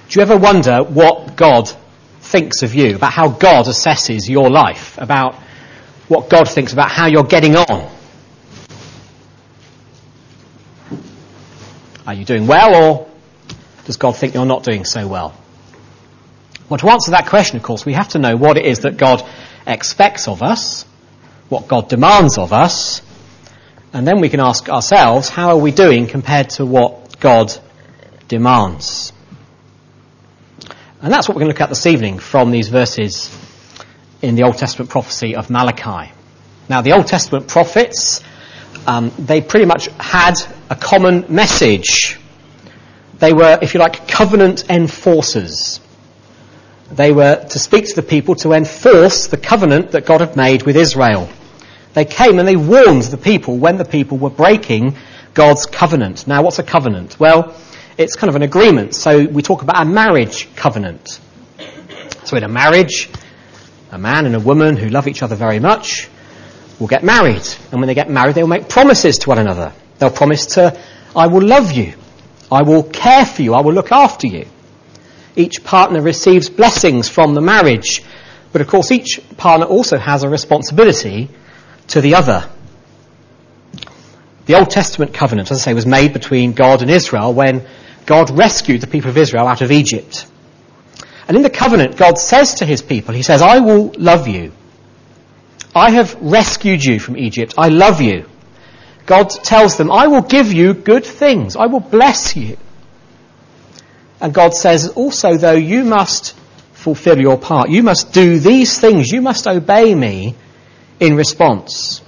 Do you ever wonder what God thinks of you, about how God assesses your life, about what God thinks about how you're getting on? Are you doing well, or does God think you're not doing so well? Well, to answer that question, of course, we have to know what it is that God expects of us, what God demands of us, and then we can ask ourselves, how are we doing compared to what God demands? And that's what we're going to look at this evening from these verses in the Old Testament prophecy of Malachi. Now, the Old Testament prophets, they pretty much had a common message. They were, if you like, covenant enforcers. They were to speak to the people to enforce the covenant that God had made with Israel. They came and they warned the people when the people were breaking God's covenant. Now, what's a covenant? Well, it's kind of an agreement. So we talk about a marriage covenant. So in a marriage, a man and a woman who love each other very much will get married. And when they get married, they will make promises to one another. They'll promise to, I will love you. I will care for you. I will look after you. Each partner receives blessings from the marriage. But of course, each partner also has a responsibility to the other. The Old Testament covenant, as I say, was made between God and Israel when God rescued the people of Israel out of Egypt. And in the covenant, God says to his people, he says, I will love you. I have rescued you from Egypt. I love you. God tells them, I will give you good things. I will bless you. And God says, also, though, you must fulfill your part. You must do these things. You must obey me in response.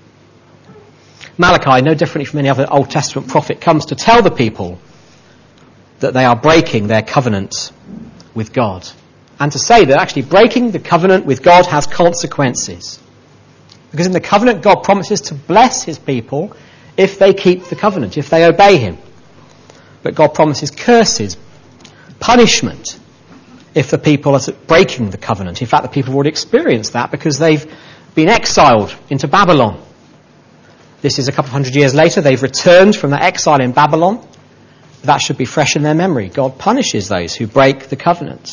Malachi, no differently from any other Old Testament prophet, comes to tell the people that they are breaking their covenant with God. And to say that actually breaking the covenant with God has consequences. Because in the covenant, God promises to bless his people if they keep the covenant, if they obey him. But God promises curses, punishment, if the people are breaking the covenant. In fact, the people have already experienced that because they've been exiled into Babylon. This is a couple of hundred years later. They've returned from their exile in Babylon. That should be fresh in their memory. God punishes those who break the covenant.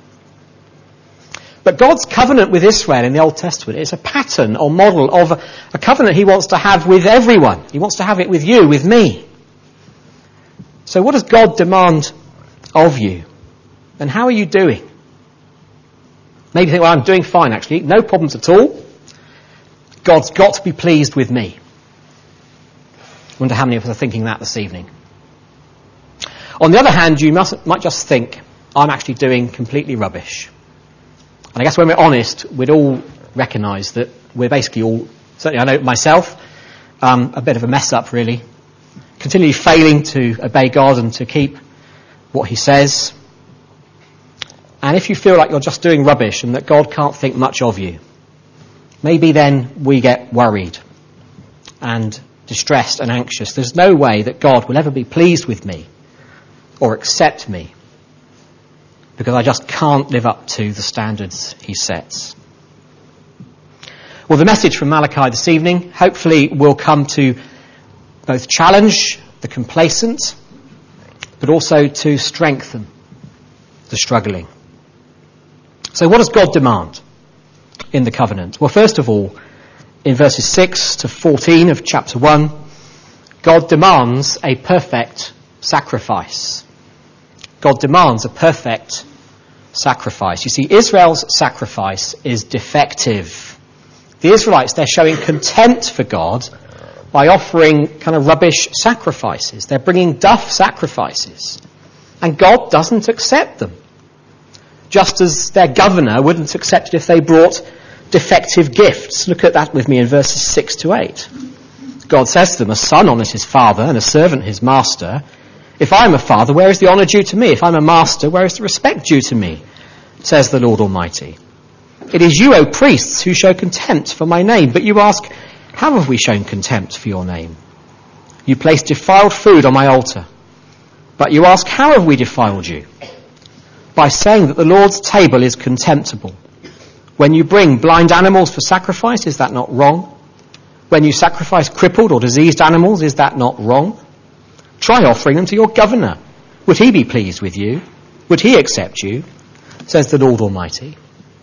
But God's covenant with Israel in the Old Testament is a pattern or model of a covenant he wants to have with everyone. He wants to have it with you, with me. So what does God demand of you? And how are you doing? Maybe you think, well, I'm doing fine actually. No problems at all. God's got to be pleased with me. I wonder how many of us are thinking that this evening. On the other hand, you might just think, I'm actually doing completely rubbish. And I guess when we're honest, we'd all recognise that we're basically all, certainly I know myself, a bit of a mess up really. Continually failing to obey God and to keep what he says. And if you feel like you're just doing rubbish and that God can't think much of you, maybe then we get worried and distressed and anxious. There's no way that God will ever be pleased with me or accept me because I just can't live up to the standards he sets. Well, the message from Malachi this evening hopefully will come to both challenge the complacent but also to strengthen the struggling. So what does God demand in the covenant? Well, first of all, in verses 6 to 14 of chapter 1, God demands a perfect sacrifice. God demands a perfect sacrifice. You see, Israel's sacrifice is defective. The Israelites, they're showing contempt for God by offering kind of rubbish sacrifices. They're bringing duff sacrifices. And God doesn't accept them. Just as their governor wouldn't accept it if they brought defective gifts. Look at that with me in verses 6 to 8. God says to them, a son honours his father and a servant his master. If I am a father, where is the honour due to me? If I am a master, where is the respect due to me? Says the Lord Almighty. It is you, O priests, who show contempt for my name. But you ask, how have we shown contempt for your name? You place defiled food on my altar. But you ask, how have we defiled you? By saying that the Lord's table is contemptible. When you bring blind animals for sacrifice, is that not wrong? When you sacrifice crippled or diseased animals, is that not wrong? Try offering them to your governor. Would he be pleased with you? would he accept you, says the Lord Almighty.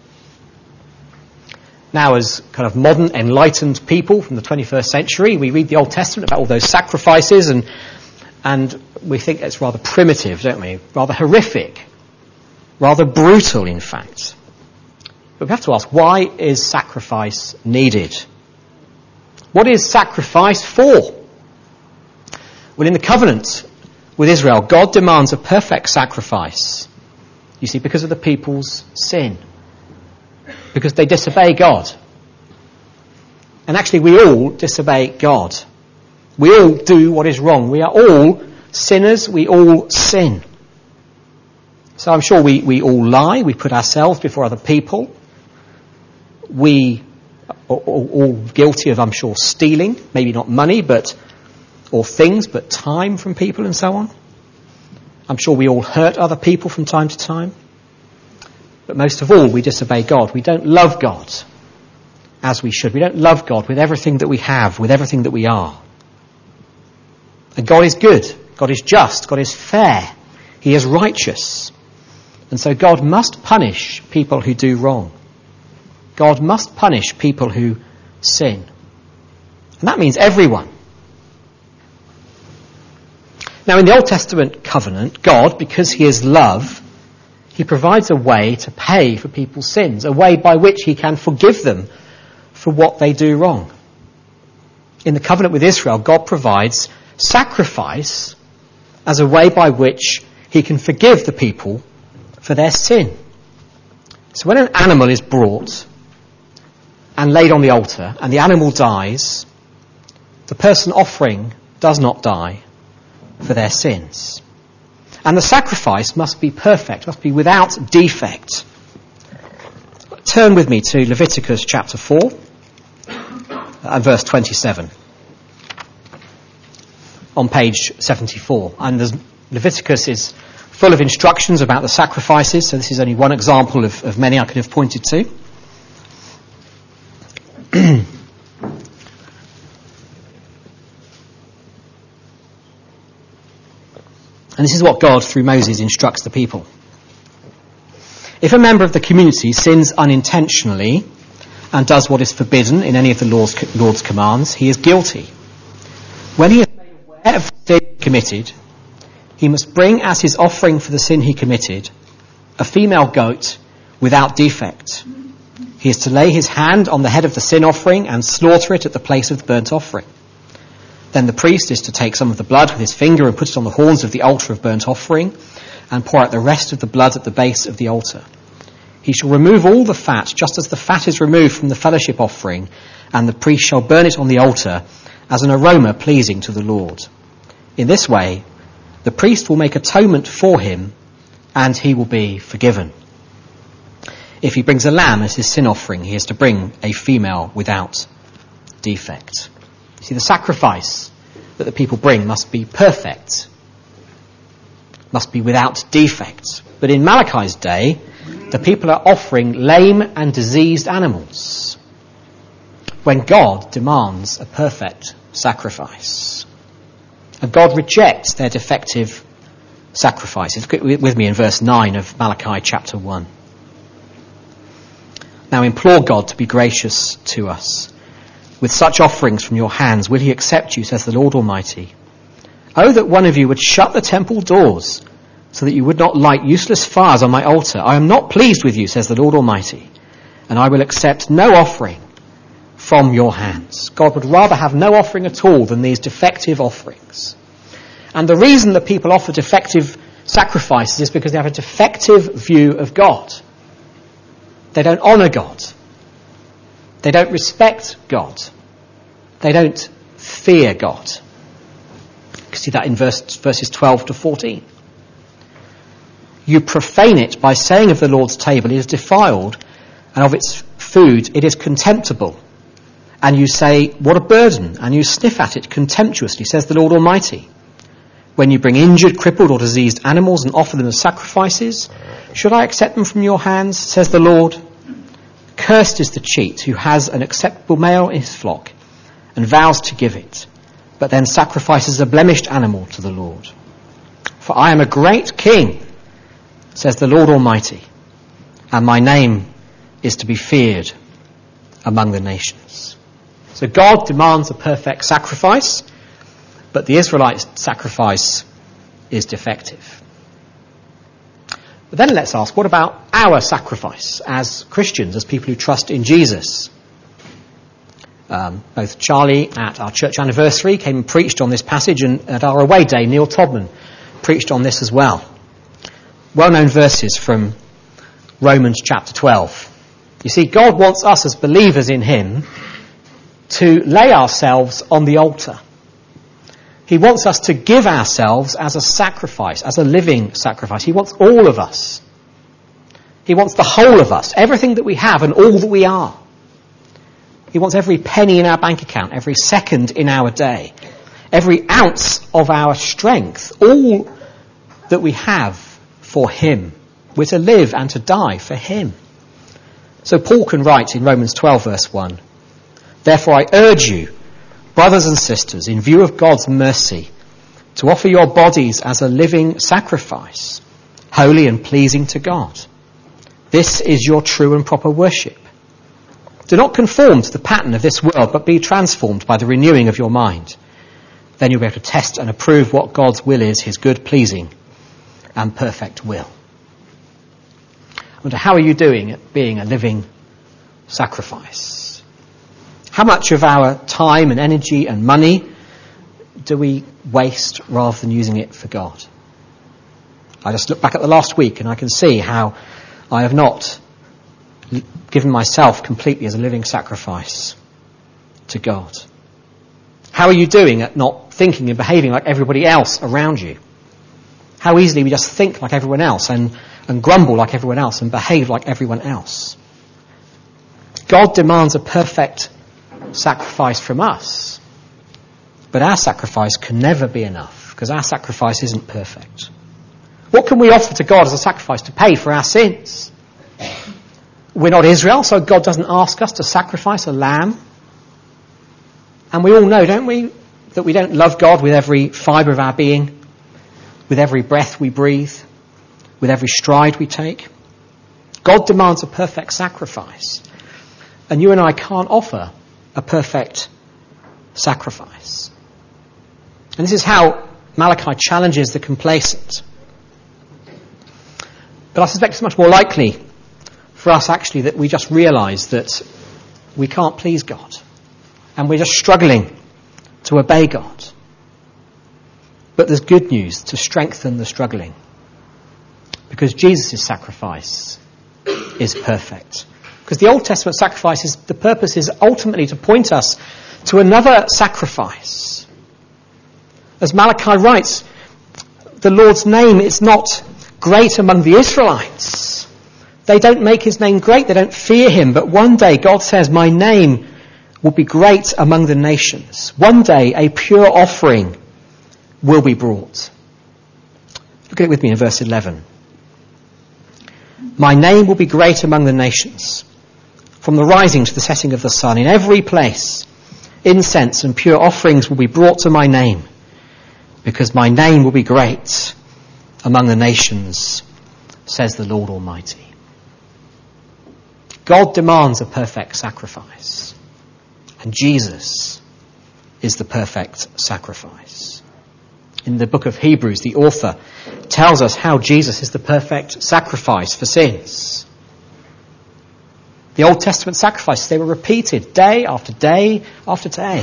Now, as kind of modern, enlightened people from the 21st century, we read the Old Testament about all those sacrifices and we think it's rather primitive, don't we? Rather horrific. Rather brutal, in fact. But we have to ask, why is sacrifice needed? What is sacrifice for? Well, in the covenant with Israel, God demands a perfect sacrifice. You see, because of the people's sin. Because they disobey God. And actually we all disobey God. We all do what is wrong. We are all sinners. We all sin. So I'm sure we all lie. We put ourselves before other people. We are all guilty of, I'm sure, stealing. Maybe not money, or things, but time from people and so on. I'm sure we all hurt other people from time to time. But most of all, we disobey God. We don't love God as we should. We don't love God with everything that we have, with everything that we are. And God is good. God is just. God is fair. He is righteous. And so God must punish people who do wrong. God must punish people who sin. And that means everyone. Now, in the Old Testament covenant, God, because he is love, he provides a way to pay for people's sins, a way by which he can forgive them for what they do wrong. In the covenant with Israel, God provides sacrifice as a way by which he can forgive the people for their sin. So when an animal is brought and laid on the altar and the animal dies, the person offering does not die for their sins. And the sacrifice must be perfect, must be without defect. Turn with me to Leviticus chapter 4 and verse 27 on page 74. And Leviticus is full of instructions about the sacrifices, so this is only one example of many I could have pointed to. And this is what God, through Moses, instructs the people. If a member of the community sins unintentionally and does what is forbidden in any of the Lord's commands, he is guilty. When he is made aware of the sin committed, he must bring as his offering for the sin he committed a female goat without defect. He is to lay his hand on the head of the sin offering and slaughter it at the place of the burnt offering. Then the priest is to take some of the blood with his finger and put it on the horns of the altar of burnt offering and pour out the rest of the blood at the base of the altar. He shall remove all the fat, just as the fat is removed from the fellowship offering, and the priest shall burn it on the altar as an aroma pleasing to the Lord. In this way, the priest will make atonement for him, and he will be forgiven. If he brings a lamb as his sin offering, he is to bring a female without defect. See, the sacrifice that the people bring must be perfect, must be without defect. But in Malachi's day, the people are offering lame and diseased animals when God demands a perfect sacrifice. And God rejects their defective sacrifices. Look with me in verse 9 of Malachi chapter 1. Now implore God to be gracious to us. With such offerings from your hands will he accept you, says the Lord Almighty. Oh, that one of you would shut the temple doors, so that you would not light useless fires on my altar. I am not pleased with you, says the Lord Almighty, and I will accept no offering from your hands. God would rather have no offering at all than these defective offerings. And the reason that people offer defective sacrifices is because they have a defective view of God. They don't honour God. They don't respect God. They don't fear God. You can see that in verses 12 to 14. You profane it by saying of the Lord's table, it is defiled, and of its food, it is contemptible. And you say, what a burden, and you sniff at it contemptuously, says the Lord Almighty. When you bring injured, crippled, or diseased animals and offer them as sacrifices, should I accept them from your hands, says the Lord? Cursed is the cheat who has an acceptable male in his flock and vows to give it, but then sacrifices a blemished animal to the Lord. For I am a great king, says the Lord Almighty, and my name is to be feared among the nations. So God demands a perfect sacrifice, but the Israelites' sacrifice is defective. But then let's ask, what about our sacrifice as Christians, as people who trust in Jesus? Both Charlie at our church anniversary came and preached on this passage, and at our away day, Neil Todman preached on this as well. Well-known verses from Romans chapter 12. You see, God wants us as believers in him to lay ourselves on the altar. He wants us to give ourselves as a sacrifice, as a living sacrifice. He wants all of us. He wants the whole of us, everything that we have and all that we are. He wants every penny in our bank account, every second in our day, every ounce of our strength, all that we have for him. We're to live and to die for him. So Paul can write in Romans 12 verse 1, "Therefore I urge you, brothers and sisters, in view of God's mercy, to offer your bodies as a living sacrifice, holy and pleasing to God. This is your true and proper worship. Do not conform to the pattern of this world, but be transformed by the renewing of your mind. Then you'll be able to test and approve what God's will is, his good, pleasing, and perfect will." I wonder, how are you doing at being a living sacrifice? How much of our time and energy and money do we waste rather than using it for God? I just look back at the last week and I can see how I have not given myself completely as a living sacrifice to God. How are you doing at not thinking and behaving like everybody else around you? How easily we just think like everyone else and grumble like everyone else and behave like everyone else. God demands a perfect sacrifice from us, but our sacrifice can never be enough because our sacrifice isn't perfect. What can we offer to God as a sacrifice to pay for our sins? We're not Israel, so God doesn't ask us to sacrifice a lamb. And we all know, don't we, that we don't love God with every fibre of our being, with every breath we breathe, with every stride we take. God demands a perfect sacrifice. And you and I can't offer a perfect sacrifice. And this is how Malachi challenges the complacent. But I suspect it's much more likely for us actually that we just realise that we can't please God. And we're just struggling to obey God. But there's good news to strengthen the struggling. Because Jesus' sacrifice is perfect. Because the Old Testament sacrifice, the purpose is ultimately to point us to another sacrifice. As Malachi writes, the Lord's name is not great among the Israelites. They don't make his name great, they don't fear him. But one day God says, my name will be great among the nations. One day a pure offering will be brought. Look at it with me in verse 11. My name will be great among the nations. From the rising to the setting of the sun, in every place, incense and pure offerings will be brought to my name, because my name will be great among the nations, says the Lord Almighty. God demands a perfect sacrifice, and Jesus is the perfect sacrifice. In the book of Hebrews, the author tells us how Jesus is the perfect sacrifice for sins. The Old Testament sacrifices, they were repeated day after day after day.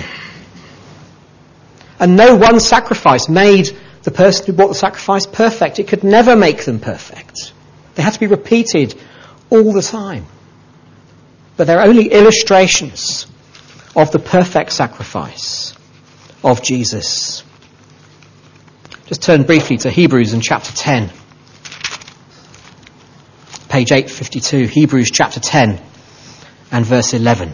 And no one sacrifice made the person who brought the sacrifice perfect. It could never make them perfect. They had to be repeated all the time. But they're only illustrations of the perfect sacrifice of Jesus. Just turn briefly to Hebrews in chapter 10. Page 852, Hebrews chapter 10 and verse 11.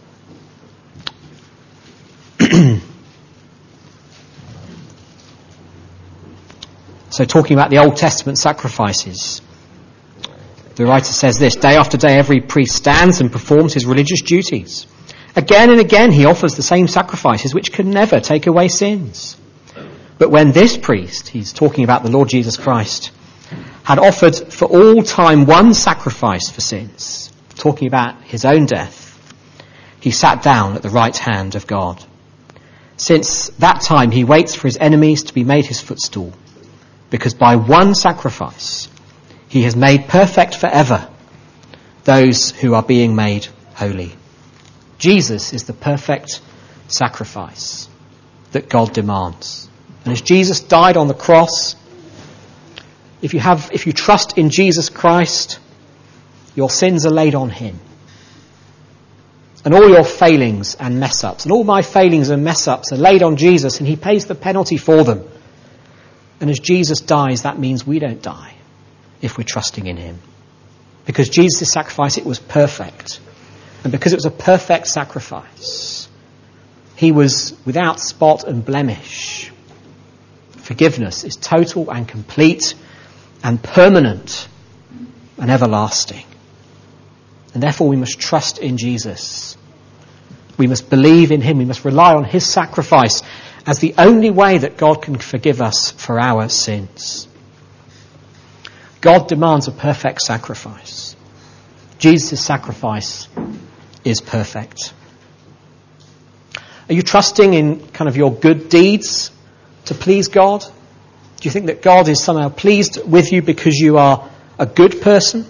So talking about the Old Testament sacrifices, the writer says this: day after day every priest stands and performs his religious duties. Again and again he offers the same sacrifices which can never take away sins. But when this priest, he's talking about the Lord Jesus Christ, had offered for all time one sacrifice for sins, talking about his own death, he sat down at the right hand of God. Since that time he waits for his enemies to be made his footstool, because by one sacrifice he has made perfect forever those who are being made holy. Jesus is the perfect sacrifice that God demands. And as Jesus died on the cross, if you trust in Jesus Christ, your sins are laid on him. And all your failings and mess-ups, and all my failings and mess-ups are laid on Jesus, and he pays the penalty for them. And as Jesus dies, that means we don't die if we're trusting in him. Because Jesus' sacrifice, it was perfect. And because it was a perfect sacrifice, he was without spot and blemish. Forgiveness is total and complete and permanent and everlasting. And therefore we must trust in Jesus. We must believe in him. We must rely on his sacrifice as the only way that God can forgive us for our sins. God demands a perfect sacrifice. Jesus' sacrifice is perfect. Are you trusting in kind of your good deeds to please God? Do you think that God is somehow pleased with you because you are a good person?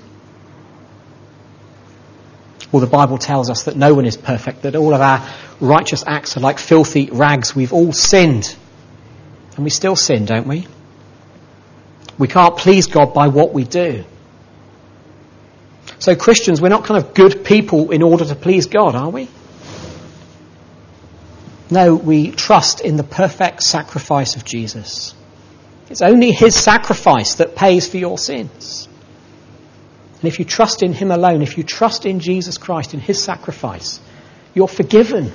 Well, the Bible tells us that no one is perfect, that all of our righteous acts are like filthy rags. We've all sinned. And we still sin, don't we? We can't please God by what we do. So Christians, we're not kind of good people in order to please God, are we? No, we trust in the perfect sacrifice of Jesus. It's only his sacrifice that pays for your sins. And if you trust in him alone, if you trust in Jesus Christ, in his sacrifice, you're forgiven.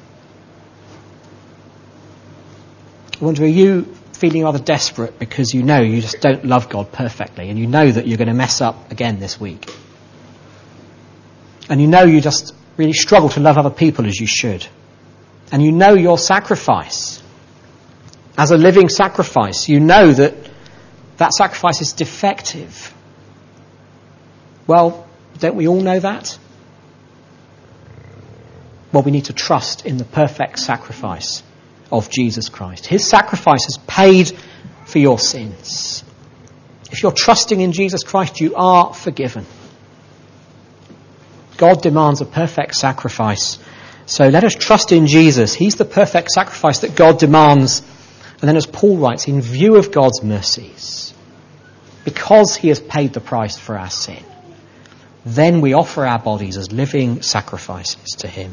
I wonder, are you feeling rather desperate because you know you just don't love God perfectly, and you know that you're going to mess up again this week? And you know you just really struggle to love other people as you should. And you know your sacrifice as a living sacrifice. You know that that sacrifice is defective. Well, don't we all know that? Well, we need to trust in the perfect sacrifice of Jesus Christ. His sacrifice has paid for your sins. If you're trusting in Jesus Christ, you are forgiven. God demands a perfect sacrifice. So let us trust in Jesus. He's the perfect sacrifice that God demands. And then as Paul writes, in view of God's mercies, because he has paid the price for our sin, then we offer our bodies as living sacrifices to him.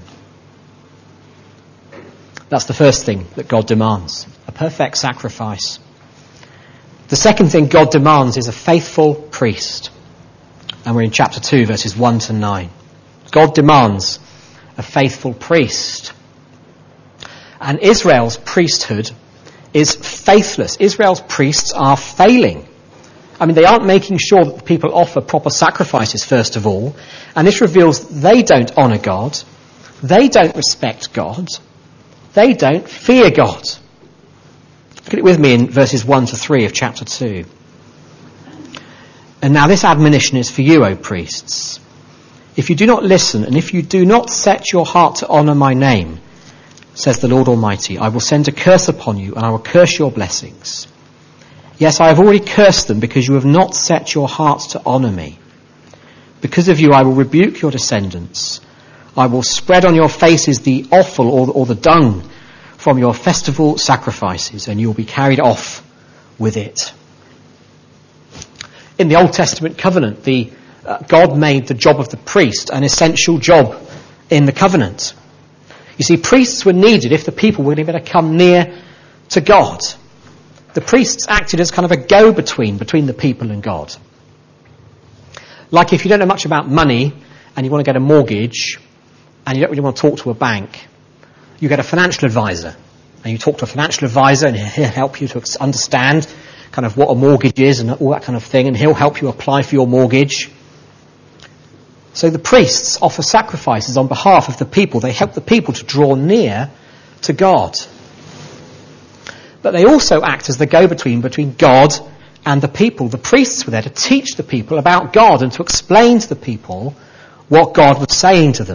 That's the first thing that God demands, a perfect sacrifice. The second thing God demands is a faithful priest. And we're in chapter 2, verses 1 to 9. God demands a faithful priest. And Israel's priesthood is faithless. Israel's priests are failing. I mean, they aren't making sure that the people offer proper sacrifices, first of all. And this reveals they don't honour God. They don't respect God. They don't fear God. Look at it with me in verses 1 to 3 of chapter 2. And now this admonition is for you, O priests. If you do not listen, and if you do not set your heart to honour my name, says the Lord Almighty, I will send a curse upon you, and I will curse your blessings. Yes, I have already cursed them because you have not set your hearts to honour me. Because of you I will rebuke your descendants. I will spread on your faces the offal or the dung from your festival sacrifices, and you will be carried off with it. In the Old Testament covenant, God made the job of the priest an essential job in the covenant. You see, priests were needed if the people were going to come near to God. The priests acted as kind of a go-between between the people and God. Like if you don't know much about money and you want to get a mortgage and you don't really want to talk to a bank, you get a financial advisor. And you talk to a financial advisor and he'll help you to understand kind of what a mortgage is and all that kind of thing, and he'll help you apply for your mortgage. So the priests offer sacrifices on behalf of the people. They help the people to draw near to God. But they also act as the go-between between God And the people, the priests were there to teach the people about God and to explain to the people what God was saying to them.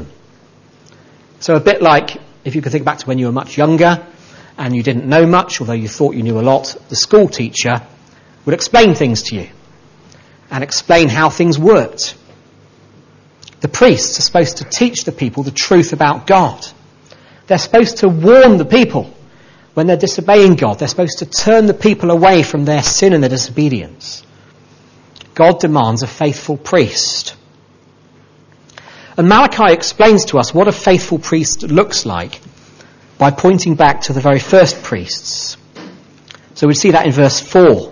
So a bit like, if you could think back to when you were much younger and you didn't know much, although you thought you knew a lot, the school teacher would explain things to you and explain how things worked. The priests are supposed to teach the people the truth about God. They're supposed to warn the people when they're disobeying God. They're supposed to turn the people away from their sin and their disobedience. God demands a faithful priest. And Malachi explains to us what a faithful priest looks like by pointing back to the very first priests. So we see that in verse 4.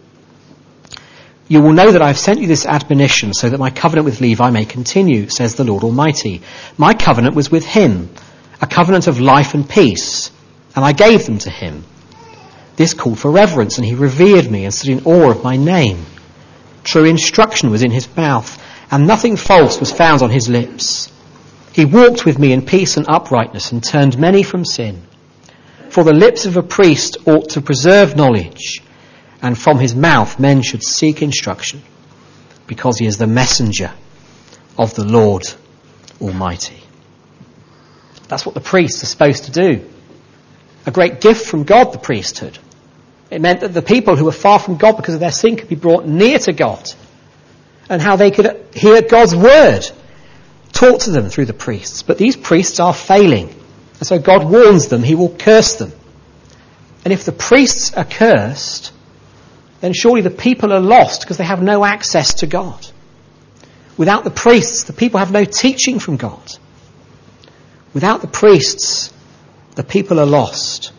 You will know that I have sent you this admonition so that my covenant with Levi may continue, says the Lord Almighty. My covenant was with him, a covenant of life and peace, and I gave them to him. This called for reverence, and he revered me and stood in awe of my name. True instruction was in his mouth, and nothing false was found on his lips. He walked with me in peace and uprightness, and turned many from sin. For the lips of a priest ought to preserve knowledge, and from his mouth men should seek instruction, because he is the messenger of the Lord Almighty. That's what the priests are supposed to do. A great gift from God, the priesthood. It meant that the people who were far from God because of their sin could be brought near to God, and how they could hear God's word taught to them through the priests. But these priests are failing, and so God warns them he will curse them. And if the priests are cursed, then surely the people are lost because they have no access to God. Without the priests, the people have no teaching from God. Without the priests, the people are lost.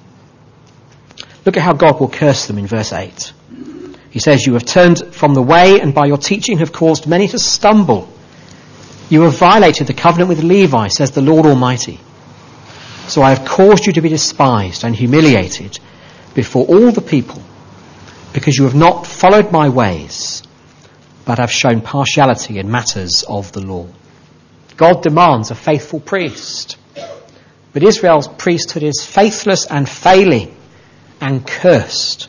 Look at how God will curse them in verse 8. He says, you have turned from the way, and by your teaching have caused many to stumble. You have violated the covenant with Levi, says the Lord Almighty. So I have caused you to be despised and humiliated before all the people, because you have not followed my ways, but have shown partiality in matters of the law. God demands a faithful priest. But Israel's priesthood is faithless and failing and cursed.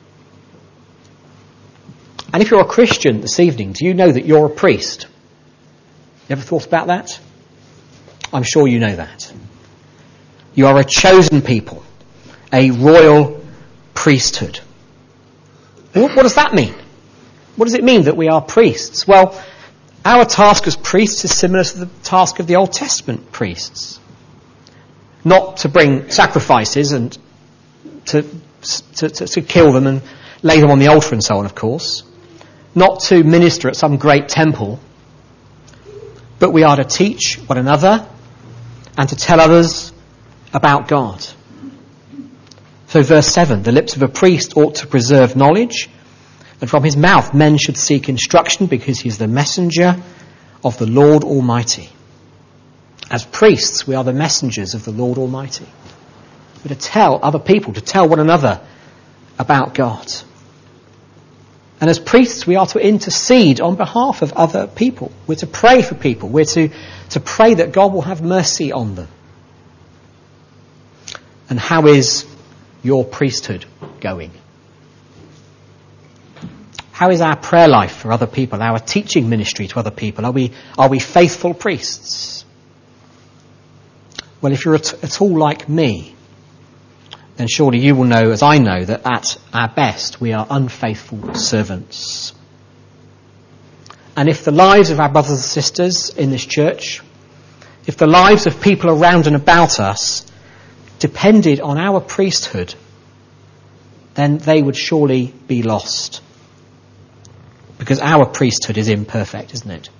And if you're a Christian this evening, do you know that you're a priest? You ever thought about that? I'm sure you know that. You are a chosen people, a royal priesthood. What does that mean? What does it mean that we are priests? Well, our task as priests is similar to the task of the Old Testament priests. Not to bring sacrifices and to kill them and lay them on the altar and so on, of course. Not to minister at some great temple. But we are to teach one another and to tell others about God. So verse 7, the lips of a priest ought to preserve knowledge, and from his mouth men should seek instruction, because he is the messenger of the Lord Almighty. As priests, we are the messengers of the Lord Almighty. We're to tell other people, to tell one another about God. And as priests, we are to intercede on behalf of other people. We're to pray for people. We're to pray that God will have mercy on them. And how is your priesthood going? How is our prayer life for other people, our teaching ministry to other people? Are we faithful priests? Well, if you're at all like me, then surely you will know, as I know, that at our best we are unfaithful servants. And if the lives of our brothers and sisters in this church, if the lives of people around and about us depended on our priesthood, then they would surely be lost. Because our priesthood is imperfect, isn't it?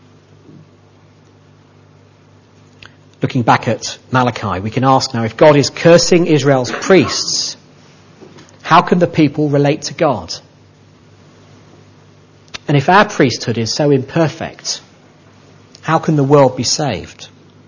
Looking back at Malachi, we can ask now, if God is cursing Israel's priests, how can the people relate to God? And if our priesthood is so imperfect, how can the world be saved?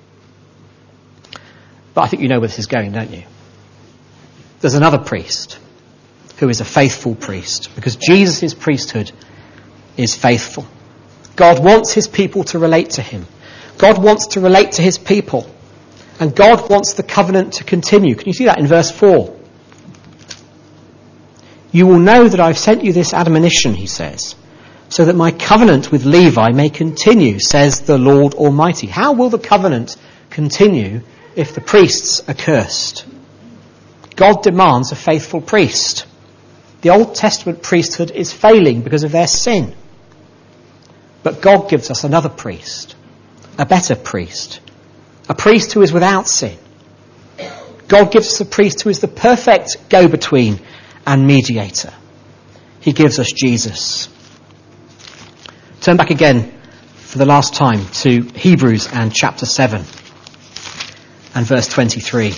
But I think you know where this is going, don't you? There's another priest who is a faithful priest, because Jesus' priesthood is faithful. God wants his people to relate to him. God wants to relate to his people. And God wants the covenant to continue. Can you see that in verse 4? You will know that I've sent you this admonition, he says, so that my covenant with Levi may continue, says the Lord Almighty. How will the covenant continue if the priests are cursed? God demands a faithful priest. The Old Testament priesthood is failing because of their sin. But God gives us another priest, a better priest, a priest who is without sin. God gives us a priest who is the perfect go-between and mediator. He gives us Jesus. Turn back again for the last time to Hebrews and chapter 7 and verse 23.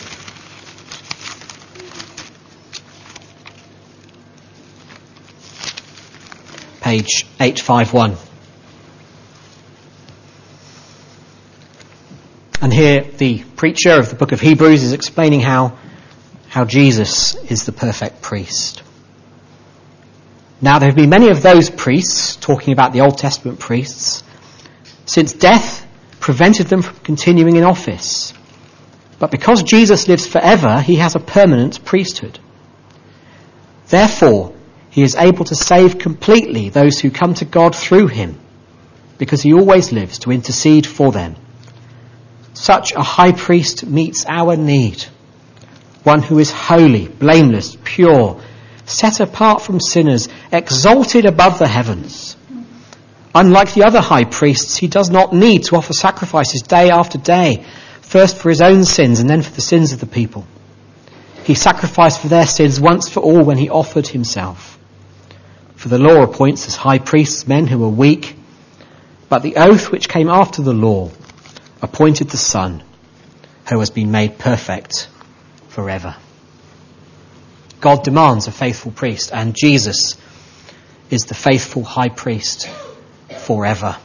Page 851. And here the preacher of the book of Hebrews is explaining how Jesus is the perfect priest. Now there have been many of those priests, talking about the Old Testament priests, since death prevented them from continuing in office. But because Jesus lives forever, he has a permanent priesthood. Therefore, he is able to save completely those who come to God through him, because he always lives to intercede for them. Such a high priest meets our need, one who is holy, blameless, pure, set apart from sinners, exalted above the heavens. Unlike the other high priests, he does not need to offer sacrifices day after day, first for his own sins and then for the sins of the people. He sacrificed for their sins once for all when he offered himself. For the law appoints as high priests men who are weak, but the oath which came after the law appointed the Son, who has been made perfect forever. God demands a faithful priest, and Jesus is the faithful high priest forever.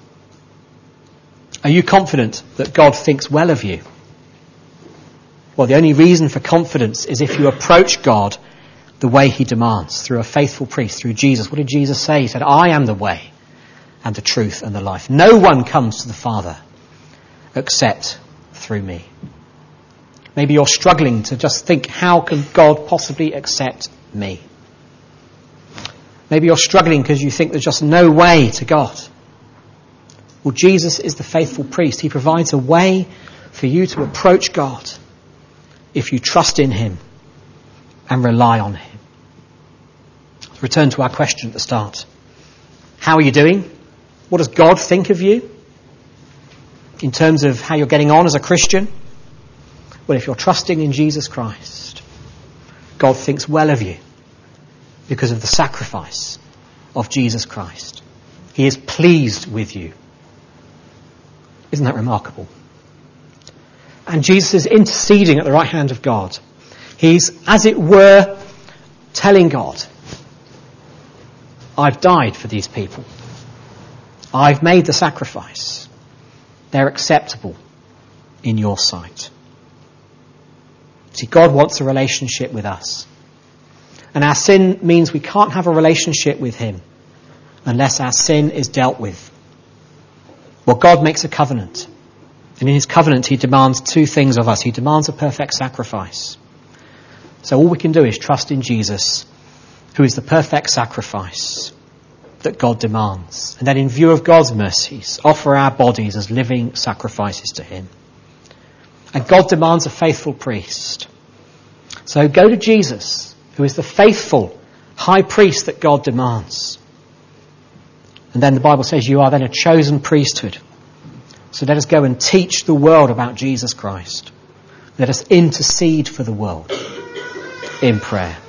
Are you confident that God thinks well of you? Well, the only reason for confidence is if you approach God the way he demands, through a faithful priest, through Jesus. What did Jesus say? He said, I am the way and the truth and the life. No one comes to the Father except through me. Maybe you're struggling to just think, how can God possibly accept me? Maybe you're struggling because you think there's just no way to God. Well, Jesus is the faithful priest. He provides a way for you to approach God if you trust in him and rely on him. Let's return to our question at the start. How are you doing? What does God think of you in terms of how you're getting on as a Christian? Well, if you're trusting in Jesus Christ, God thinks well of you because of the sacrifice of Jesus Christ. He is pleased with you. Isn't that remarkable? And Jesus is interceding at the right hand of God. He's, as it were, telling God, I've died for these people. I've made the sacrifice. They're acceptable in your sight. See, God wants a relationship with us. And our sin means we can't have a relationship with him unless our sin is dealt with. Well, God makes a covenant. And in his covenant, he demands two things of us. He demands a perfect sacrifice. So all we can do is trust in Jesus, who is the perfect sacrifice that God demands. And then in view of God's mercies, offer our bodies as living sacrifices to him. And God demands a faithful priest. So go to Jesus, who is the faithful high priest that God demands. And then the Bible says you are then a chosen priesthood. So let us go and teach the world about Jesus Christ. Let us intercede for the world in prayer.